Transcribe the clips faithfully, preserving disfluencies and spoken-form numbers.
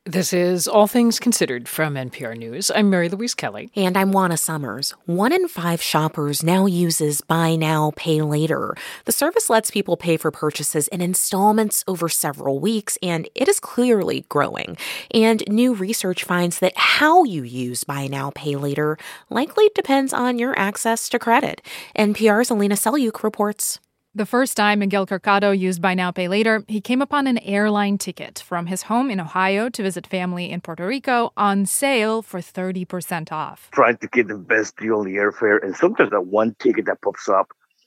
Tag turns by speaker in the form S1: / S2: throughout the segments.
S1: This is All Things Considered from N P R News. I'm Mary Louise Kelly.
S2: And I'm Juana Summers. One in five shoppers now uses Buy Now, Pay Later. The service lets people pay for purchases in installments over several weeks, and it is clearly growing. And new research finds that how you use Buy Now, Pay Later likely depends on your access to credit. N P R's Alina Selyuk reports.
S3: The first time Miguel Curcado used Buy Now, Pay Later, he came upon an airline ticket from his home in Ohio to visit family in Puerto Rico on sale for thirty percent off.
S4: Trying to get the best deal on the airfare, and sometimes that one ticket that pops up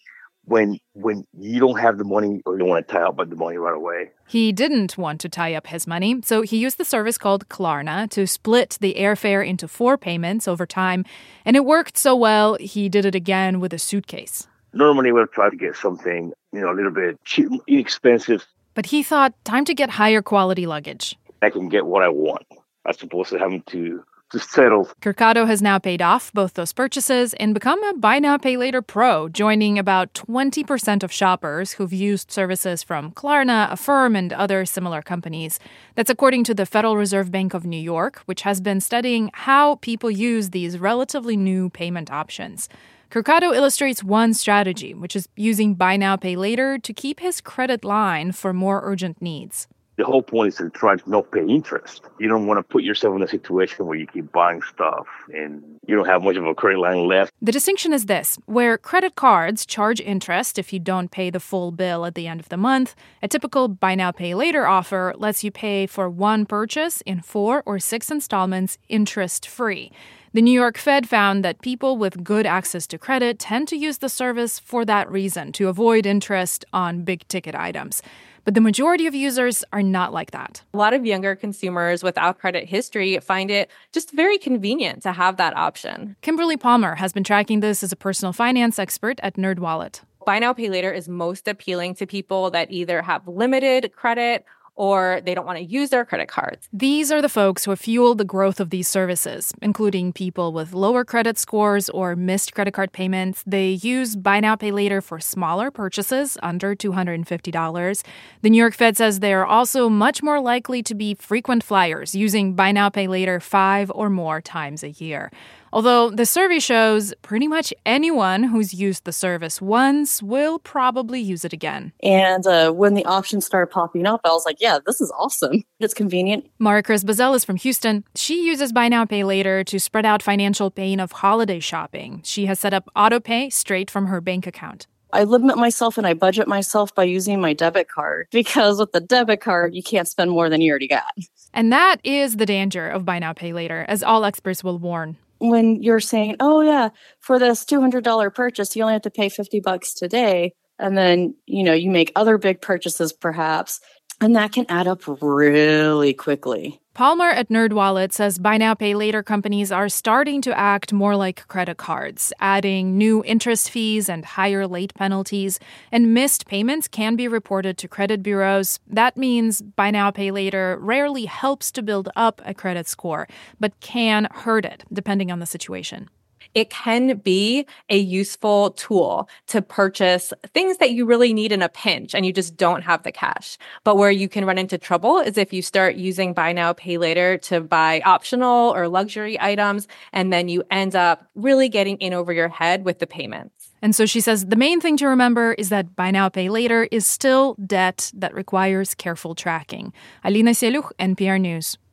S4: when when you don't have the money or you don't want to tie up the money right away.
S3: He didn't want to tie up his money, so he used the service called Klarna to split the airfare into four payments over time, and it worked so well, he did it again with a suitcase.
S4: Normally, we'll try to get something, you know, a little bit cheap, inexpensive.
S3: But he thought, time to get higher quality luggage.
S4: I can get what I want, as opposed to having to, to settle.
S3: Curcado has now paid off both those purchases and become a Buy Now, Pay Later pro, joining about twenty percent of shoppers who've used services from Klarna, Affirm, and other similar companies. That's according to the Federal Reserve Bank of New York, which has been studying how people use these relatively new payment options. Curcado illustrates one strategy, which is using Buy Now, Pay Later to keep his credit line for more urgent needs.
S4: The whole point is to try to not pay interest. You don't want to put yourself in a situation where you keep buying stuff and you don't have much of a credit line left.
S3: The distinction is this. Where credit cards charge interest if you don't pay the full bill at the end of the month, a typical Buy Now, Pay Later offer lets you pay for one purchase in four or six installments interest-free. The New York Fed found that people with good access to credit tend to use the service for that reason, to avoid interest on big-ticket items. But the majority of users are not like that.
S5: A lot of younger consumers without credit history find it just very convenient to have that option.
S3: Kimberly Palmer has been tracking this as a personal finance expert at NerdWallet.
S5: Buy Now, Pay Later is most appealing to people that either have limited credit or they don't want to use their credit cards.
S3: These are the folks who have fueled the growth of these services, including people with lower credit scores or missed credit card payments. They use Buy Now, Pay Later for smaller purchases under two hundred fifty dollars. The New York Fed says they are also much more likely to be frequent flyers, using Buy Now, Pay Later five or more times a year. Although the survey shows pretty much anyone who's used the service once will probably use it again.
S6: And uh, when the options started popping up, I was like, yeah, this is awesome. It's convenient.
S3: Mara Chris Bazell is from Houston. She uses Buy Now, Pay Later to spread out financial pain of holiday shopping. She has set up auto pay straight from her bank account.
S6: I limit myself and I budget myself by using my debit card, because with the debit card, you can't spend more than you already got.
S3: And that is the danger of Buy Now, Pay Later, as all experts will warn.
S6: When you're saying, oh, yeah, for this two hundred dollars purchase, you only have to pay fifty bucks today. And then, you know, you make other big purchases perhaps, and that can add up really quickly.
S3: Palmer at NerdWallet says Buy Now, Pay Later companies are starting to act more like credit cards, adding new interest fees and higher late penalties, and missed payments can be reported to credit bureaus. That means Buy Now, Pay Later rarely helps to build up a credit score, but can hurt it, depending on the situation.
S5: It can be a useful tool to purchase things that you really need in a pinch and you just don't have the cash. But where you can run into trouble is if you start using Buy Now, Pay Later to buy optional or luxury items, and then you end up really getting in over your head with the payments.
S3: And so she says the main thing to remember is that Buy Now, Pay Later is still debt that requires careful tracking. Alina Selyuk, N P R News.